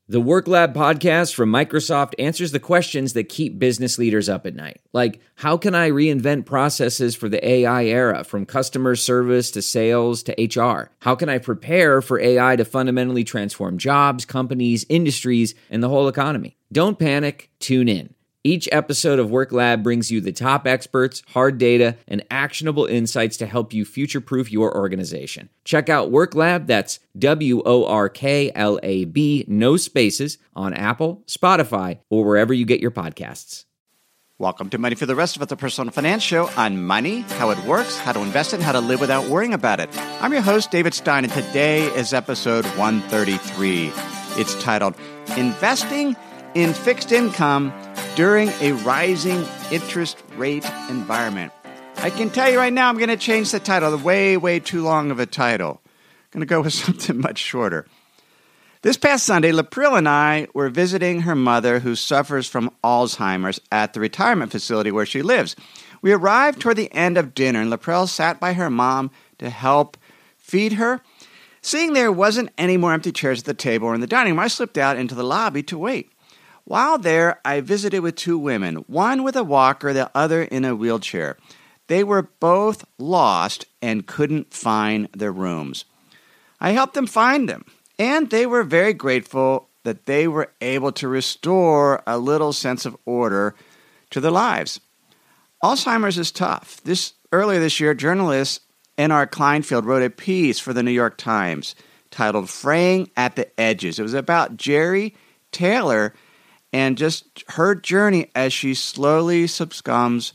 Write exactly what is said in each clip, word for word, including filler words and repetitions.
The Work Lab podcast from Microsoft answers the questions that keep business leaders up at night. Like, how can I reinvent processes for the A I era, from customer service to sales to H R? How can I prepare for A I to fundamentally transform jobs, companies, industries, and the whole economy? Don't panic, tune in. Each episode of Work Lab brings you the top experts, hard data, and actionable insights to help you future-proof your organization. Check out Work Lab, that's W O R K L A B, no spaces, on Apple, Spotify, or wherever you get your podcasts. Welcome to Money for the Rest of Us, the Personal Finance Show on money, how it works, how to invest it, and how to live without worrying about it. I'm your host, David Stein, and today is episode one thirty-three. It's titled, Investing in Fixed Income During a Rising Interest Rate Environment. I can tell you right now, I'm going to change the title. Way, way too long of a title. I'm going to go with something much shorter. This past Sunday, Lapril and I were visiting her mother, who suffers from Alzheimer's, at the retirement facility where she lives. We arrived toward the end of dinner, and Lapril sat by her mom to help feed her. Seeing there wasn't any more empty chairs at the table or in the dining room, I slipped out into the lobby to wait. While there, I visited with two women, one with a walker, the other in a wheelchair. They were both lost and couldn't find their rooms. I helped them find them, and they were very grateful that they were able to restore a little sense of order to their lives. Alzheimer's is tough. This earlier this year, journalist N R Kleinfeld wrote a piece for the New York Times titled Fraying at the Edges. It was about Jerry Taylor and just her journey as she slowly succumbs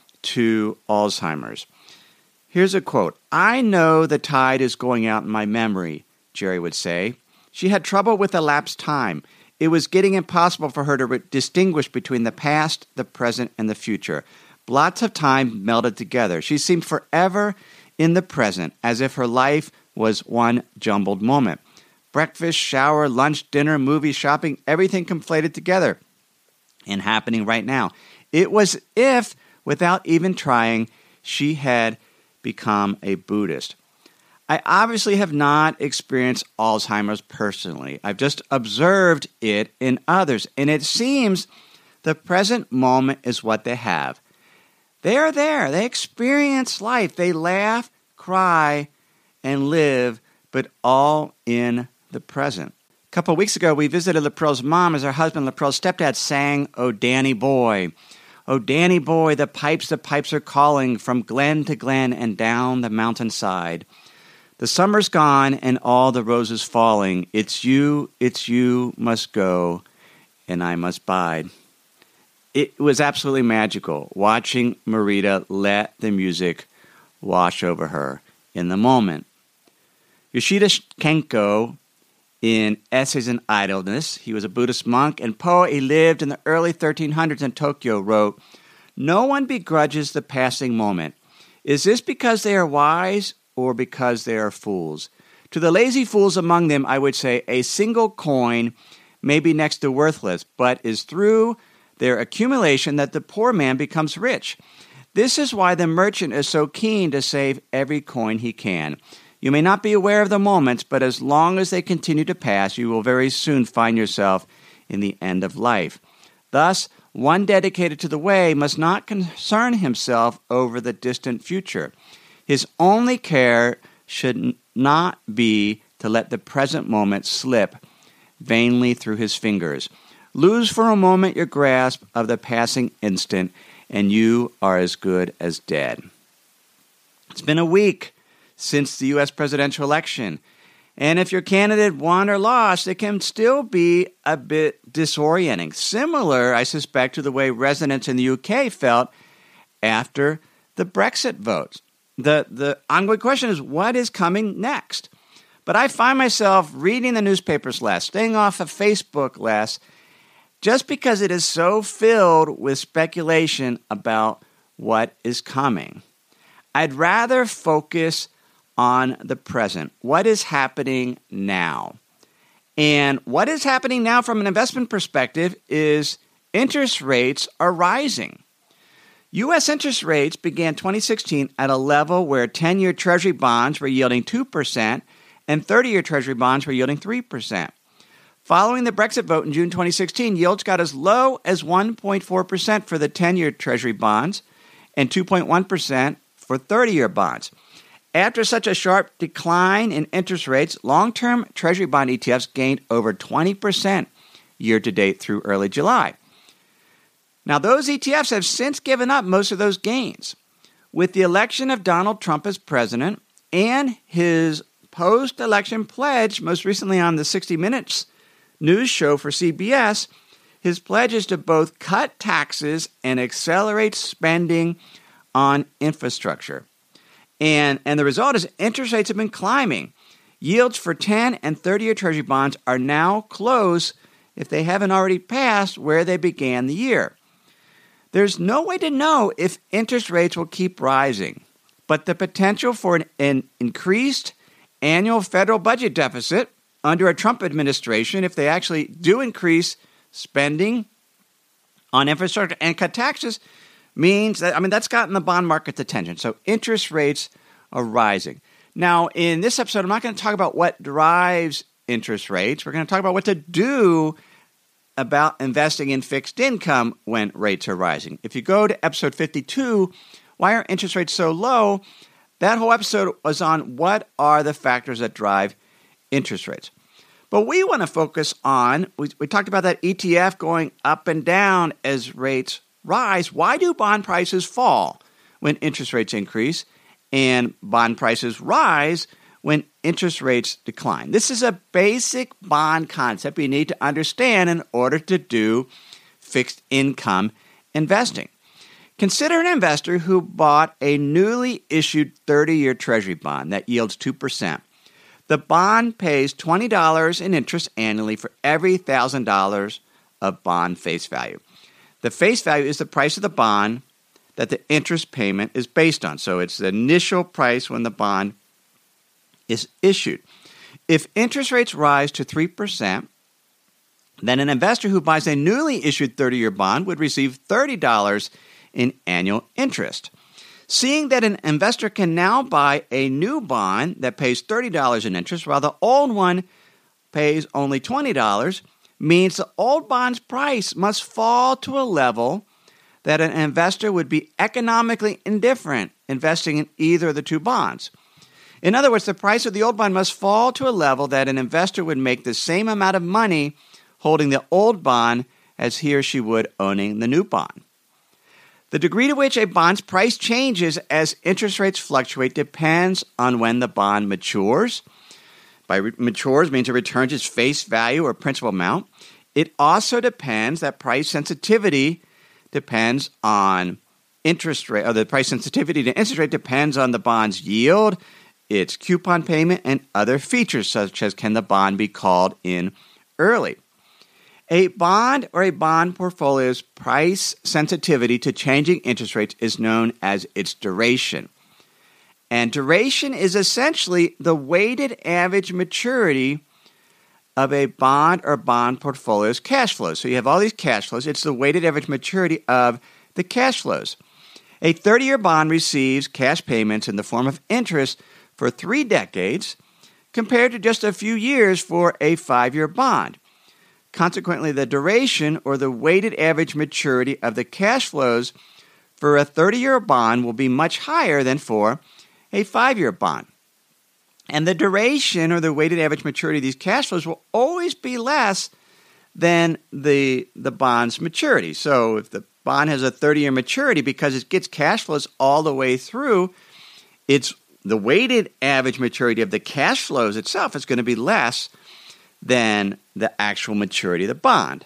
to Alzheimer's. Here's a quote. "I know the tide is going out in my memory," Jerry would say. She had trouble with elapsed time. It was getting impossible for her to re- distinguish between the past, the present, and the future. Blots of time melded together. She seemed forever in the present, as if her life was one jumbled moment. Breakfast, shower, lunch, dinner, movie, shopping, everything conflated together and happening right now. It was as if, without even trying, she had become a Buddhist. I obviously have not experienced Alzheimer's personally. I've just observed it in others, and it seems the present moment is what they have. They are there. They experience life. They laugh, cry, and live, but all in the present. A couple of weeks ago, we visited Lapril's mom as her husband, Lapril's stepdad, sang "Oh Danny Boy." "Oh Danny Boy, the pipes, the pipes are calling from glen to glen and down the mountainside. The summer's gone and all the roses falling. It's you, it's you must go, and I must bide." It was absolutely magical watching Marita let the music wash over her in the moment. Yoshida Kenko, in Essays in Idleness, he was a Buddhist monk and poet. He lived in the early thirteen hundreds in Tokyo, wrote, "No one begrudges the passing moment. Is this because they are wise or because they are fools? To the lazy fools among them, I would say a single coin may be next to worthless, but is through their accumulation that the poor man becomes rich. This is why the merchant is so keen to save every coin he can. You may not be aware of the moments, but as long as they continue to pass, you will very soon find yourself in the end of life. Thus, one dedicated to the way must not concern himself over the distant future. His only care should not be to let the present moment slip vainly through his fingers. Lose for a moment your grasp of the passing instant, and you are as good as dead." It's been a week since the U S presidential election, and if your candidate won or lost, it can still be a bit disorienting. Similar, I suspect, to the way residents in the U K felt after the Brexit votes. The, the ongoing question is, what is coming next? But I find myself reading the newspapers less, staying off of Facebook less, just because it is so filled with speculation about what is coming. I'd rather focus on the present. What is happening now? And what is happening now from an investment perspective is interest rates are rising. U S interest rates began twenty sixteen at a level where ten-year Treasury bonds were yielding two percent and thirty-year Treasury bonds were yielding three percent. Following the Brexit vote in June twenty sixteen, yields got as low as one point four percent for the ten-year Treasury bonds and two point one percent for thirty-year bonds. After such a sharp decline in interest rates, long-term Treasury bond E T Fs gained over twenty percent year-to-date through early July. Now, those E T Fs have since given up most of those gains. With the election of Donald Trump as president and his post-election pledge, most recently on the sixty minutes news show for C B S, his pledge is to both cut taxes and accelerate spending on infrastructure. And, and the result is interest rates have been climbing. Yields for ten and thirty-year Treasury bonds are now close, if they haven't already passed, where they began the year. There's no way to know if interest rates will keep rising, but the potential for an, an increased annual federal budget deficit under a Trump administration, if they actually do increase spending on infrastructure and cut taxes, means that, I mean, that's gotten the bond market's attention. So interest rates are rising. Now, in this episode, I'm not going to talk about what drives interest rates. We're going to talk about what to do about investing in fixed income when rates are rising. If you go to episode fifty-two, Why Are Interest Rates So Low? That whole episode was on what are the factors that drive interest rates. But we want to focus on, we, we talked about that E T F going up and down as rates rise. Why do bond prices fall when interest rates increase and bond prices rise when interest rates decline? This is a basic bond concept you need to understand in order to do fixed income investing. Consider an investor who bought a newly issued thirty-year Treasury bond that yields two percent. The bond pays twenty dollars in interest annually for every one thousand dollars of bond face value. The face value is the price of the bond that the interest payment is based on. So it's the initial price when the bond is issued. If interest rates rise to three percent, then an investor who buys a newly issued thirty-year bond would receive thirty dollars in annual interest. Seeing that an investor can now buy a new bond that pays thirty dollars in interest while the old one pays only twenty dollars means the old bond's price must fall to a level that an investor would be economically indifferent investing in either of the two bonds. In other words, the price of the old bond must fall to a level that an investor would make the same amount of money holding the old bond as he or she would owning the new bond. The degree to which a bond's price changes as interest rates fluctuate depends on when the bond matures. By re- matures means it returns its face value or principal amount. It also depends, that price sensitivity depends on interest rate, or the price sensitivity to interest rate depends on the bond's yield, its coupon payment, and other features such as can the bond be called in early. A bond or a bond portfolio's price sensitivity to changing interest rates is known as its duration. And duration is essentially the weighted average maturity of a bond or bond portfolio's cash flows. So you have all these cash flows. It's the weighted average maturity of the cash flows. A thirty-year bond receives cash payments in the form of interest for three decades compared to just a few years for a five-year bond. Consequently, the duration or the weighted average maturity of the cash flows for a thirty-year bond will be much higher than for a five-year bond. And the duration or the weighted average maturity of these cash flows will always be less than the, the bond's maturity. So if the bond has a thirty-year maturity, because it gets cash flows all the way through, it's the weighted average maturity of the cash flows itself is going to be less than the actual maturity of the bond.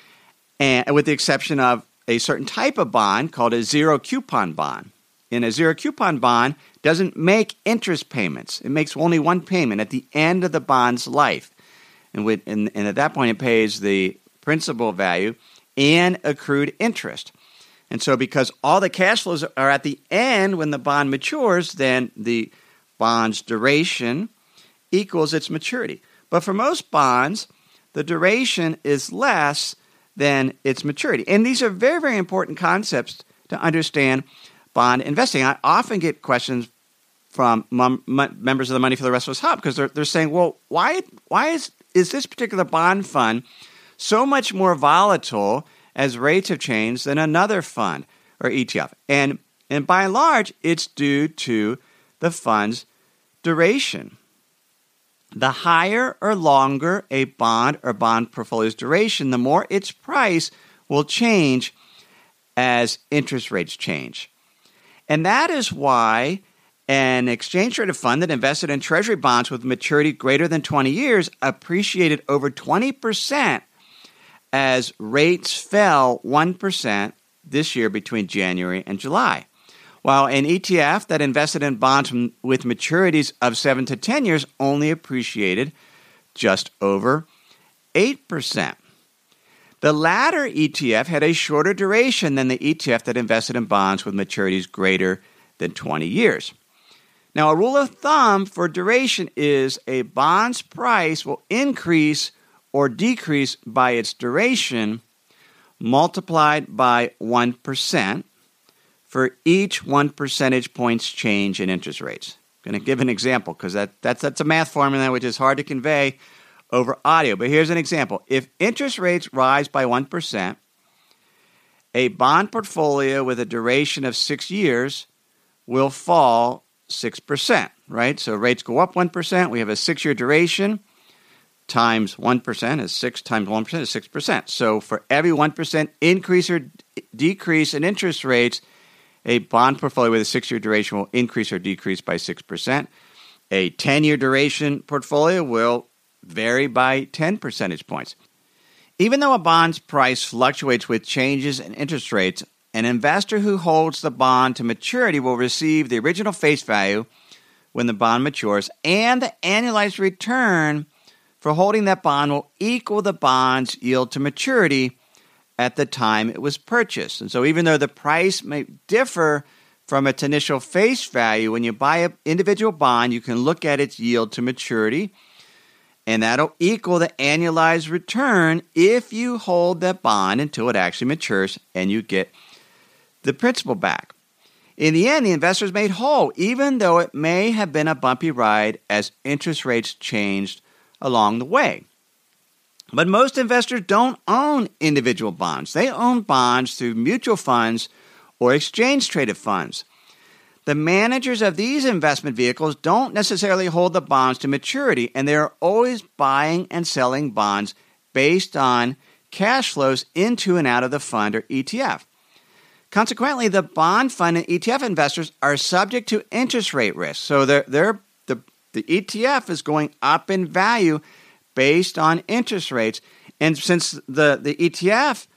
And with the exception of a certain type of bond called a zero coupon bond. In a zero coupon bond, doesn't make interest payments. It makes only one payment at the end of the bond's life. And, with, and, and at that point, it pays the principal value and accrued interest. And so because all the cash flows are at the end when the bond matures, then the bond's duration equals its maturity. But for most bonds, the duration is less than its maturity. And these are very, very important concepts to understand bond investing. I often get questions from mem- members of the Money for the Rest of Us Hub because they're, they're saying, well, why why is is this particular bond fund so much more volatile as rates have changed than another fund or E T F? And, and by and large, it's due to the fund's duration. The higher or longer a bond or bond portfolio's duration, the more its price will change as interest rates change. And that is why an exchange-traded fund that invested in treasury bonds with maturity greater than twenty years appreciated over twenty percent as rates fell one percent this year between January and July, while an E T F that invested in bonds with maturities of seven to ten years only appreciated just over eight percent. The latter E T F had a shorter duration than the E T F that invested in bonds with maturities greater than twenty years. Now, a rule of thumb for duration is a bond's price will increase or decrease by its duration multiplied by one percent for each one percentage points change in interest rates. I'm going to give an example because that, that's, that's a math formula which is hard to convey over audio. But here's an example. If interest rates rise by one percent, a bond portfolio with a duration of six years will fall six percent, right? So rates go up one percent. We have a six-year duration times one percent is six times one percent is six percent. So for every one percent increase or decrease in interest rates, a bond portfolio with a six-year duration will increase or decrease by six percent. A ten-year duration portfolio will vary by ten percentage points. Even though a bond's price fluctuates with changes in interest rates, an investor who holds the bond to maturity will receive the original face value when the bond matures, and the annualized return for holding that bond will equal the bond's yield to maturity at the time it was purchased. And so even though the price may differ from its initial face value, when you buy an individual bond, you can look at its yield to maturity, and that'll equal the annualized return if you hold that bond until it actually matures and you get the principal back. In the end, the investor is made whole, even though it may have been a bumpy ride as interest rates changed along the way. But most investors don't own individual bonds. They own bonds through mutual funds or exchange-traded funds. The managers of these investment vehicles don't necessarily hold the bonds to maturity, and they're always buying and selling bonds based on cash flows into and out of the fund or E T F. Consequently, the bond fund and E T F investors are subject to interest rate risk. So they're, they're, the, the E T F is going up in value based on interest rates. And since the, the E T F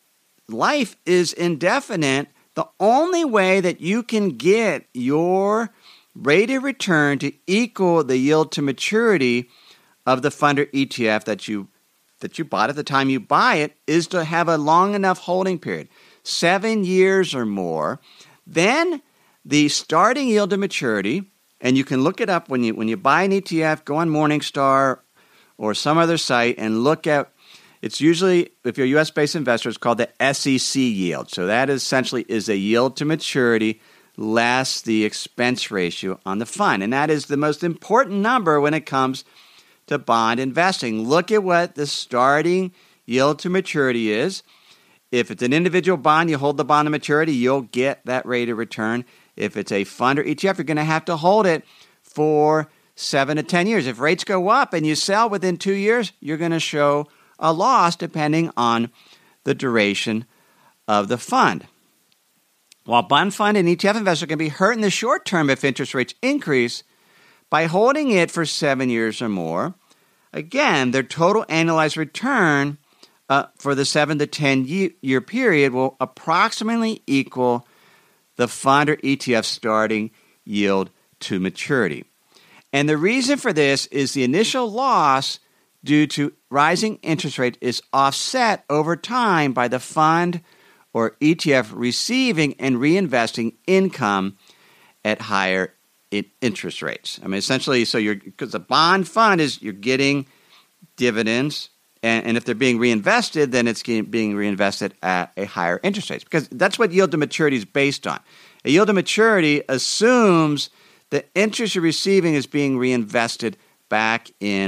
life is indefinite, the only way that you can get your rate of return to equal the yield to maturity of the fund or E T F that you that you bought at the time you buy it is to have a long enough holding period, seven years or more. Then the starting yield to maturity, and you can look it up when you when you buy an E T F, go on Morningstar or some other site and look at, it's usually, if you're a U S-based investor, it's called the S E C yield. So that essentially is a yield to maturity less the expense ratio on the fund. And that is the most important number when it comes to bond investing. Look at what the starting yield to maturity is. If it's an individual bond, you hold the bond to maturity, you'll get that rate of return. If it's a fund or E T F, you're going to have to hold it for seven to ten years. If rates go up and you sell within two years, you're going to show a loss depending on the duration of the fund. While bond fund and E T F investors can be hurt in the short term if interest rates increase, by holding it for seven years or more, again, their total annualized return uh, for the seven to ten year period will approximately equal the fund or E T F starting yield to maturity. And the reason for this is the initial loss due to rising interest rate is offset over time by the fund or E T F receiving and reinvesting income at higher interest rates. I mean, essentially, so you're, because the bond fund is, you're getting dividends, and, and if they're being reinvested, then it's getting, being reinvested at a higher interest rate, because that's what yield to maturity is based on. A yield to maturity assumes the interest you're receiving is being reinvested back in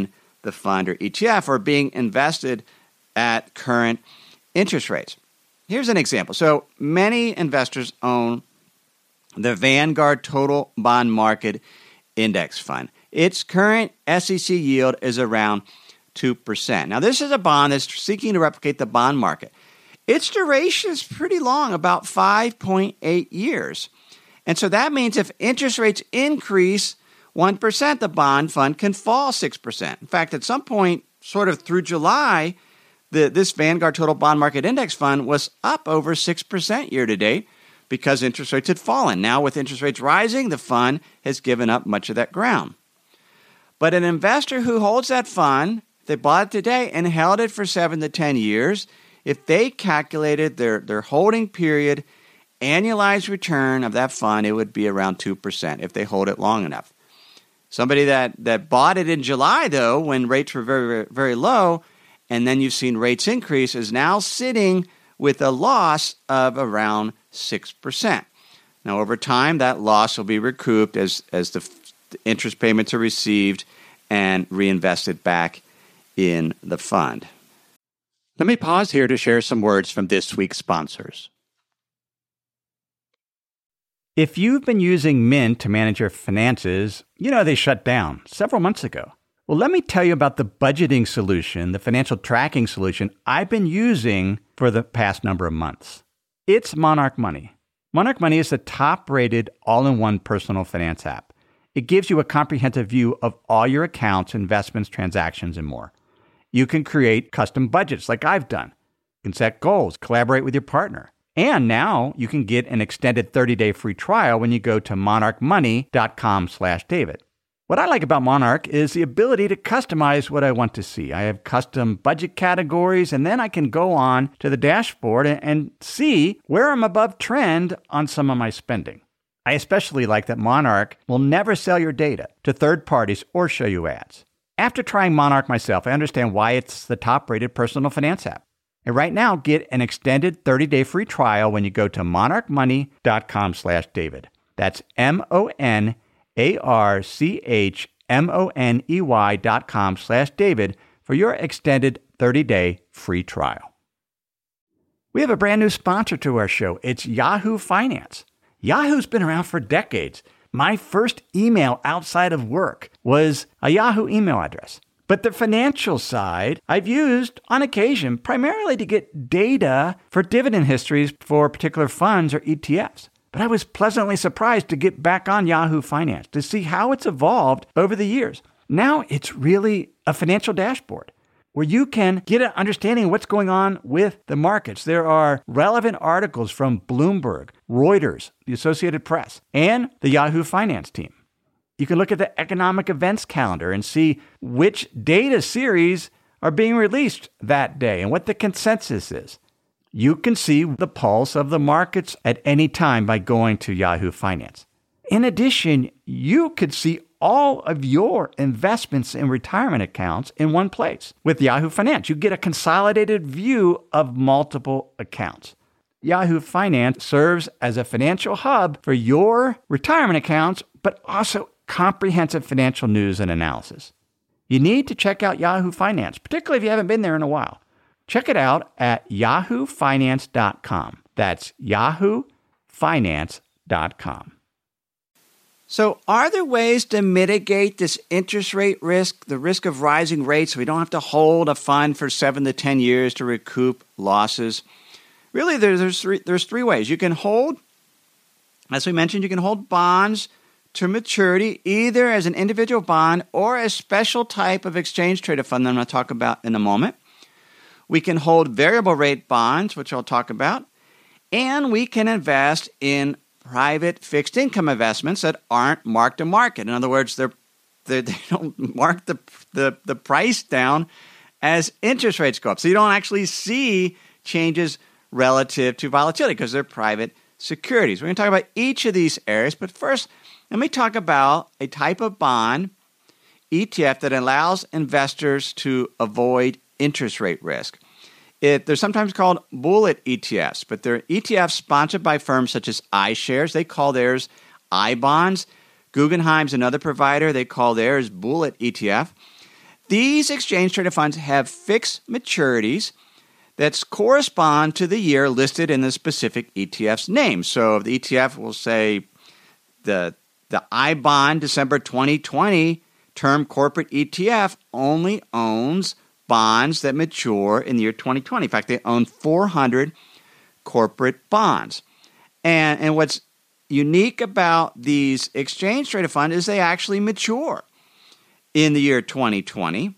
the fund or E T F are being invested at current interest rates. Here's an example. So many investors own the Vanguard Total Bond Market Index Fund. Its current S E C yield is around two percent. Now, this is a bond that's seeking to replicate the bond market. Its duration is pretty long, about five point eight years. And so that means if interest rates increase one percent, the bond fund can fall six percent. In fact, at some point, sort of through July, the, this Vanguard Total Bond Market Index Fund was up over six percent year to date because interest rates had fallen. Now, with interest rates rising, the fund has given up much of that ground. But an investor who holds that fund, they bought it today and held it for seven to ten years, if they calculated their, their holding period annualized return of that fund, it would be around two percent if they hold it long enough. Somebody that, that bought it in July, though, when rates were very, very, very low, and then you've seen rates increase, is now sitting with a loss of around six percent. Now, over time, that loss will be recouped as, as the, the interest payments are received and reinvested back in the fund. Let me pause here to share some words from this week's sponsors. If you've been using Mint to manage your finances, you know they shut down several months ago. Well, let me tell you about the budgeting solution, the financial tracking solution I've been using for the past number of months. It's Monarch Money. Monarch Money is the top-rated all-in-one personal finance app. It gives you a comprehensive view of all your accounts, investments, transactions, and more. You can create custom budgets like I've done. You can set goals, collaborate with your partner. And now you can get an extended thirty-day free trial when you go to monarchmoney.com slash David. What I like about Monarch is the ability to customize what I want to see. I have custom budget categories, and then I can go on to the dashboard and, and see where I'm above trend on some of my spending. I especially like that Monarch will never sell your data to third parties or show you ads. After trying Monarch myself, I understand why it's the top-rated personal finance app. And right now, get an extended thirty-day free trial when you go to monarchmoney.com slash David. That's M-O-N-A-R-C-H-M-O-N-E-Y dot com slash David for your extended thirty-day free trial. We have a brand new sponsor to our show. It's Yahoo Finance. Yahoo's been around for decades. My first email outside of work was a Yahoo email address. But the financial side, I've used on occasion primarily to get data for dividend histories for particular funds or E T Fs. But I was pleasantly surprised to get back on Yahoo Finance to see how it's evolved over the years. Now it's really a financial dashboard where you can get an understanding of what's going on with the markets. There are relevant articles from Bloomberg, Reuters, the Associated Press, and the Yahoo Finance team. You can look at the economic events calendar and see which data series are being released that day and what the consensus is. You can see the pulse of the markets at any time by going to Yahoo Finance. In addition, you could see all of your investments in retirement accounts in one place. With Yahoo Finance, you get a consolidated view of multiple accounts. Yahoo Finance serves as a financial hub for your retirement accounts, but also comprehensive financial news and analysis. You need to check out Yahoo Finance, particularly if you haven't been there in a while. Check it out at yahoo finance dot com. That's yahoo finance dot com. So are there ways to mitigate this interest rate risk, the risk of rising rates, so we don't have to hold a fund for seven to ten years to recoup losses? Really, there's, there's, three, there's three ways. You can hold, as we mentioned, you can hold bonds to maturity, either as an individual bond or a special type of exchange traded fund that I'm going to talk about in a moment. We can hold variable rate bonds, which I'll talk about, and we can invest in private fixed income investments that aren't marked to market. In other words, they're, they're, they don't mark the, the, the price down as interest rates go up. So you don't actually see changes relative to volatility because they're private securities. We're going to talk about each of these areas, but first, let me talk about a type of bond, E T F, that allows investors to avoid interest rate risk. It, they're sometimes called bullet E T Fs, but they're E T Fs sponsored by firms such as iShares. They call theirs iBonds. Guggenheim's another provider. They call theirs bullet E T F. These exchange-traded funds have fixed maturities that correspond to the year listed in the specific E T F's name. So the E T F will say the, the I bond December twenty twenty term corporate E T F only owns bonds that mature in the year twenty twenty. In fact, they own four hundred corporate bonds. And, and what's unique about these exchange-traded funds is they actually mature in the year twenty twenty.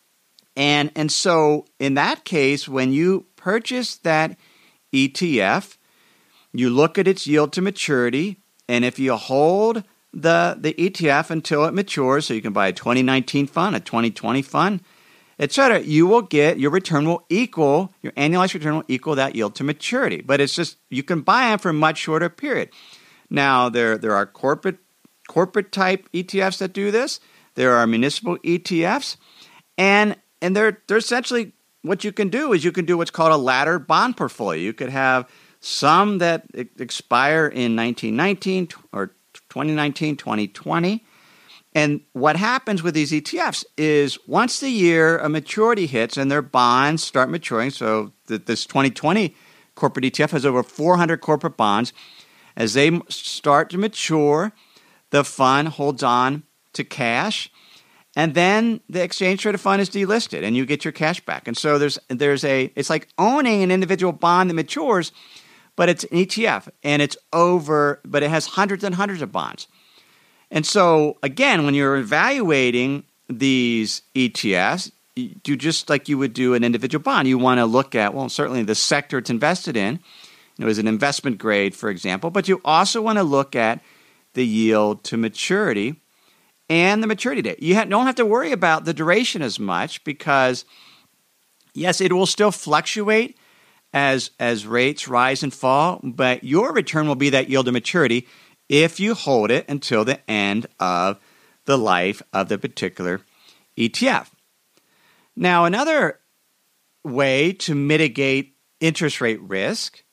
And, and so in that case, when you purchase that E T F, you look at its yield to maturity, and if you hold the, the E T F until it matures, so you can buy a twenty nineteen fund, a twenty twenty fund, et cetera, you will get, your return will equal, your annualized return will equal that yield to maturity. But it's just, you can buy them for a much shorter period. Now, there, there are corporate, corporate type E T Fs that do this. There are municipal E T Fs. And, and they're, they're essentially, what you can do is you can do what's called a laddered bond portfolio. You could have some that expire in nineteen nineteen or twenty nineteen, twenty twenty. And what happens with these E T Fs is once the year a maturity hits and their bonds start maturing, so that this twenty twenty corporate E T F has over four hundred corporate bonds. As they start to mature, the fund holds on to cash, and then the exchange-traded fund is delisted, and you get your cash back. And so there's there's a it's like owning an individual bond that matures, but it's an E T F, and it's over, but it has hundreds and hundreds of bonds. And so, again, when you're evaluating these E T Fs, you do just like you would do an individual bond. You want to look at, well, certainly the sector it's invested in. You know, is an investment grade, for example, but you also want to look at the yield to maturity and the maturity date. You don't have to worry about the duration as much because, yes, it will still fluctuate as, as rates rise and fall, but your return will be that yield to maturity if you hold it until the end of the life of the particular E T F. Now, another way to mitigate interest rate risk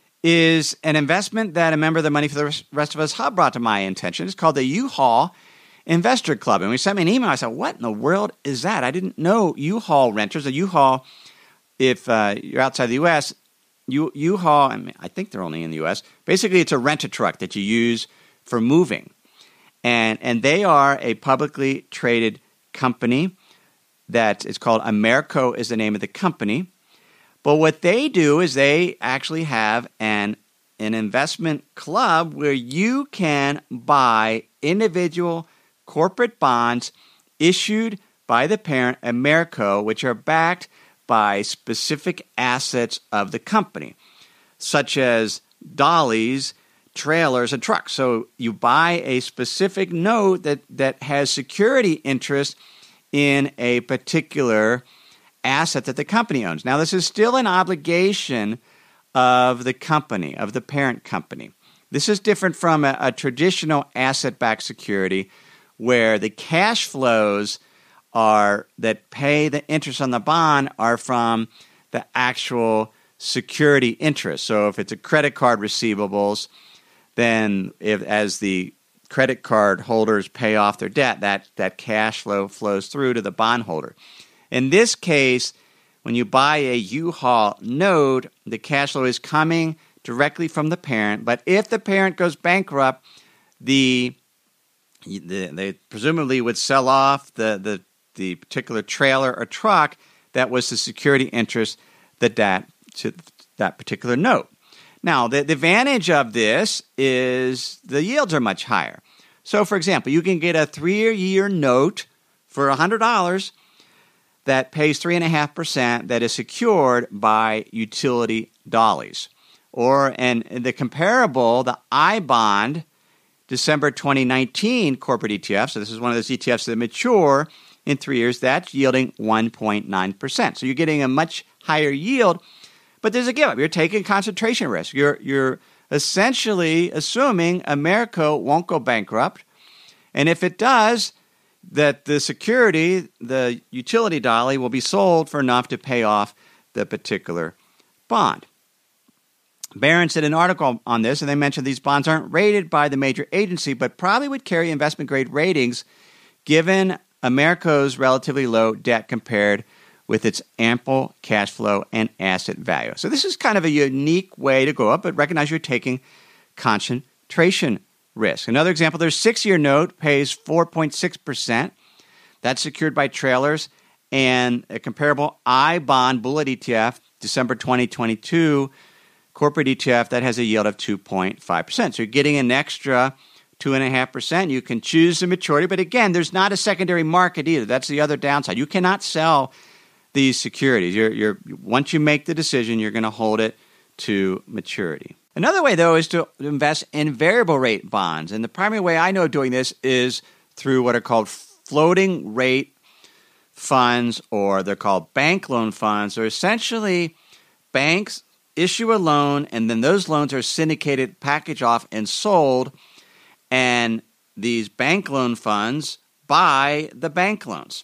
is an investment that a member of the Money for the Rest of Us Hub brought to my attention. It's called the U-Haul Investor Club. And we sent me an email. I said, what in the world is that? I didn't know U-Haul renters. A U-Haul, if uh, you're outside the U S, U- U-Haul, I mean, I think they're only in the U S. Basically, it's a rent-a-truck that you use for moving. And, and they are a publicly traded company that is called Amerco is the name of the company. But what they do is they actually have an, an investment club where you can buy individual corporate bonds issued by the parent Amerco, which are backed by specific assets of the company, such as dollies, trailers, and trucks. So you buy a specific note that, that has security interest in a particular asset that the company owns. Now, this is still an obligation of the company, of the parent company. This is different from a, a traditional asset-backed security where the cash flows are that pay the interest on the bond are from the actual security interest. So if it's a credit card receivables, then if as the credit card holders pay off their debt, that, that cash flow flows through to the bondholder. In this case, when you buy a U-Haul note, the cash flow is coming directly from the parent. But if the parent goes bankrupt, the, the they presumably would sell off the, the, the particular trailer or truck that was the security interest that that to that particular note. Now, the, the advantage of this is the yields are much higher. So, for example, you can get a three-year note for one hundred dollars that pays three point five percent that is secured by utility dollies. Or, and the comparable, the I bond, December twenty nineteen corporate E T F, so this is one of those E T Fs that mature in three years, that's yielding one point nine percent. So you're getting a much higher yield, but there's a give-up. You're taking concentration risk. You're, you're essentially assuming Amerco won't go bankrupt, and if it does, that the security, the utility dolly, will be sold for enough to pay off the particular bond. Barron's did an article on this, and they mentioned these bonds aren't rated by the major agency, but probably would carry investment-grade ratings given Americo's relatively low debt compared with its ample cash flow and asset value. So this is kind of a unique way to go up, but recognize you're taking concentration risk. Another example, their six-year note pays four point six percent. That's secured by trailers, and a comparable I bond bullet E T F, December twenty twenty-two, corporate E T F, that has a yield of two point five percent. So you're getting an extra two point five percent. You can choose the maturity, but again, there's not a secondary market either. That's the other downside. You cannot sell these securities. You're, you're, once you make the decision, you're going to hold it to maturity. Another way, though, is to invest in variable rate bonds. And the primary way I know of doing this is through what are called floating rate funds, or they're called bank loan funds. They're essentially banks issue a loan, and then those loans are syndicated, packaged off, and sold. And these bank loan funds buy the bank loans.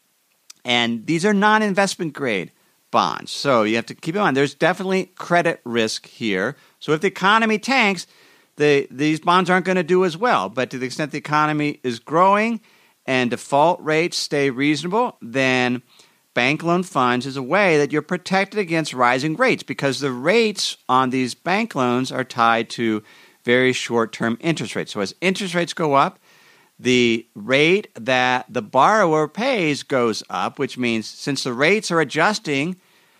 And these are non-investment grade bonds. So you have to keep in mind, there's definitely credit risk here. So if the economy tanks, the, these bonds aren't going to do as well. But to the extent the economy is growing and default rates stay reasonable, then bank loan funds is a way that you're protected against rising rates, because the rates on these bank loans are tied to very short-term interest rates. So as interest rates go up, the rate that the borrower pays goes up, which means since the rates are adjusting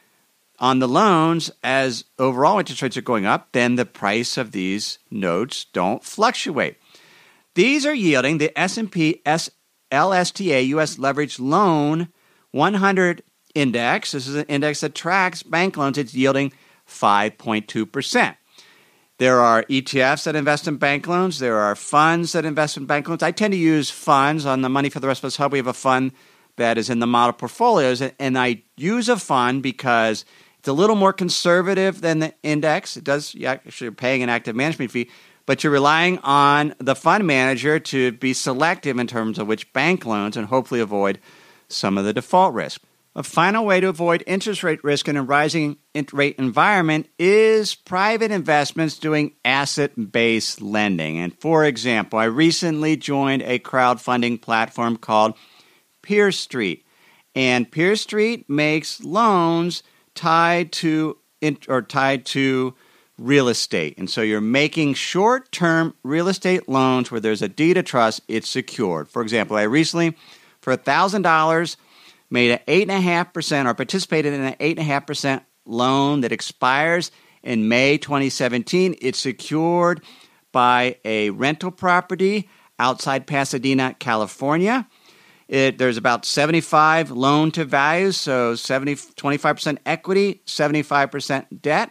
on the loans as overall interest rates are going up, then the price of these notes don't fluctuate. These are yielding the S and P L S T A U S Leveraged Loan one hundred Index. This is an index that tracks bank loans. It's yielding five point two percent. There are E T Fs that invest in bank loans. There are funds that invest in bank loans. I tend to use funds. On the Money for the Rest of Us Hub, we have a fund that is in the model portfolios, and I use a fund because it's a little more conservative than the index. It does, you actually are paying an active management fee, but you're relying on the fund manager to be selective in terms of which bank loans and hopefully avoid some of the default risk. A final way to avoid interest rate risk in a rising rate environment is private investments doing asset-based lending. And for example, I recently joined a crowdfunding platform called PeerStreet. And PeerStreet makes loans tied to or tied to real estate. And so you're making short-term real estate loans where there's a deed of trust, it's secured. For example, I recently, for one thousand dollars, made an eight point five percent or participated in an eight point five percent loan that expires in May twenty seventeen. It's secured by a rental property outside Pasadena, California. It, there's about seventy-five loan to value, so seventy, twenty-five percent equity, seventy-five percent debt,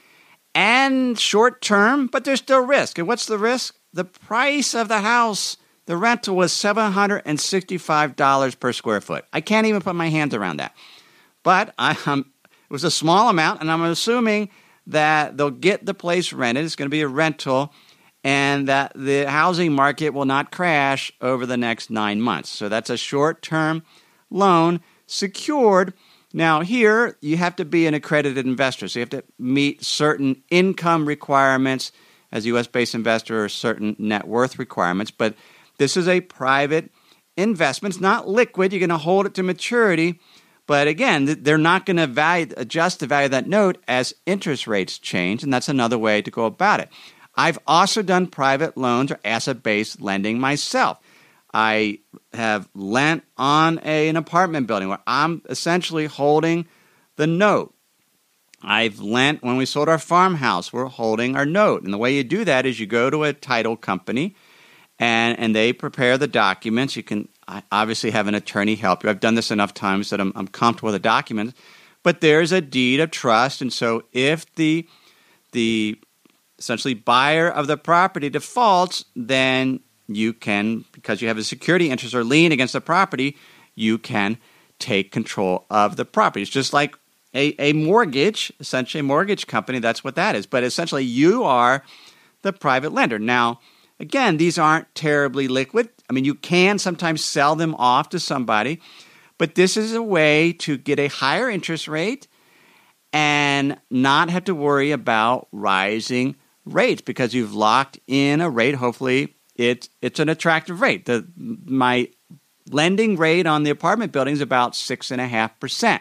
and short term, but there's still risk. And what's the risk? The price of the house. The rental was seven hundred sixty-five dollars per square foot. I can't even put my hands around that. But I, um, it was a small amount, and I'm assuming that they'll get the place rented. It's going to be a rental, and that the housing market will not crash over the next nine months. So that's a short-term loan secured. Now here, you have to be an accredited investor. So you have to meet certain income requirements as a U S-based investor, or certain net worth requirements. But this is a private investment. It's not liquid. You're going to hold it to maturity. But again, they're not going to value, adjust the value of that note as interest rates change, and that's another way to go about it. I've also done private loans or asset-based lending myself. I have lent on a, an apartment building where I'm essentially holding the note. I've lent when we sold our farmhouse, we're holding our note. And the way you do that is you go to a title company, And, and they prepare the documents. You can obviously have an attorney help you. I've done this enough times that I'm, I'm comfortable with the documents. But there's a deed of trust. And so if the the essentially buyer of the property defaults, then you can, because you have a security interest or lien against the property, you can take control of the property. It's just like a, a mortgage, essentially a mortgage company. That's what that is. But essentially you are the private lender. Now, again, these aren't terribly liquid. I mean, you can sometimes sell them off to somebody, but this is a way to get a higher interest rate and not have to worry about rising rates because you've locked in a rate. Hopefully, it, it's an attractive rate. The, my lending rate on the apartment building is about six point five percent.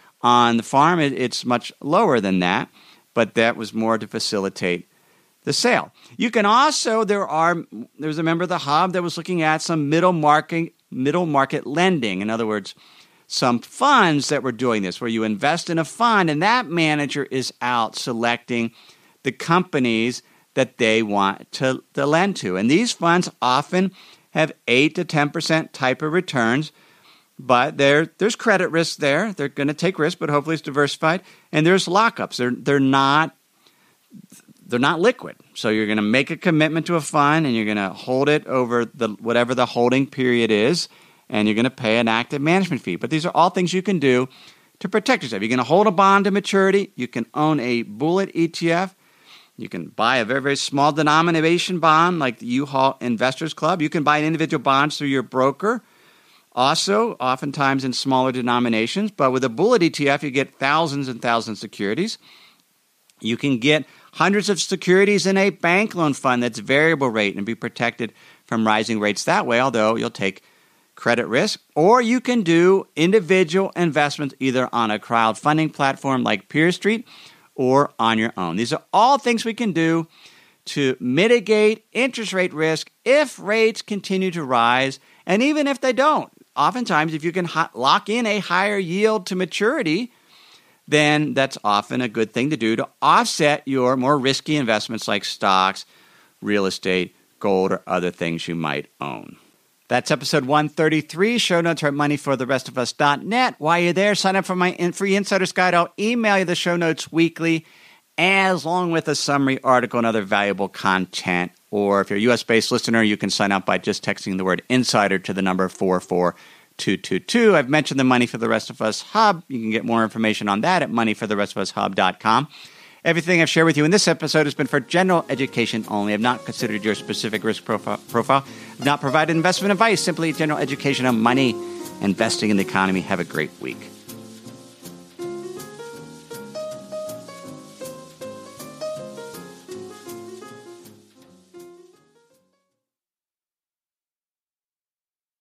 On the farm, it, it's much lower than that, but that was more to facilitate the sale. You can also, there are, there's a member of the hub that was looking at some middle market, middle market lending. In other words, some funds that were doing this, where you invest in a fund and that manager is out selecting the companies that they want to, to lend to. And these funds often have eight to ten percent type of returns, but there there's credit risk there. They're going to take risk, but hopefully it's diversified. And there's lockups. They're they're not they're not liquid. So you're going to make a commitment to a fund and you're going to hold it over the whatever the holding period is, and you're going to pay an active management fee. But these are all things you can do to protect yourself. You're going to hold a bond to maturity. You can own a bullet E T F. You can buy a very, very small denomination bond like the U-Haul Investors Club. You can buy individual bonds through your broker, also oftentimes in smaller denominations. But with a bullet E T F, you get thousands and thousands of securities. You can get hundreds of securities in a bank loan fund that's variable rate and be protected from rising rates that way, although you'll take credit risk. Or you can do individual investments either on a crowdfunding platform like Peer Street or on your own. These are all things we can do to mitigate interest rate risk if rates continue to rise, and even if they don't. Oftentimes, if you can ho- lock in a higher yield to maturity, then that's often a good thing to do to offset your more risky investments like stocks, real estate, gold, or other things you might own. That's episode one thirty-three. Show notes are at money for the rest of us dot net. While you're there, sign up for my free Insider's Guide. I'll email you the show notes weekly, as along with a summary article and other valuable content. Or if you're a U S-based listener, you can sign up by just texting the word Insider to the number four four two two two. I've mentioned the Money for the Rest of Us Hub. You can get more information on that at money for the rest of us hub dot com. Everything I've shared with you in this episode has been for general education only. I've not considered your specific risk profile. profile. I've not provided investment advice, simply general education on money, investing in the economy. Have a great week.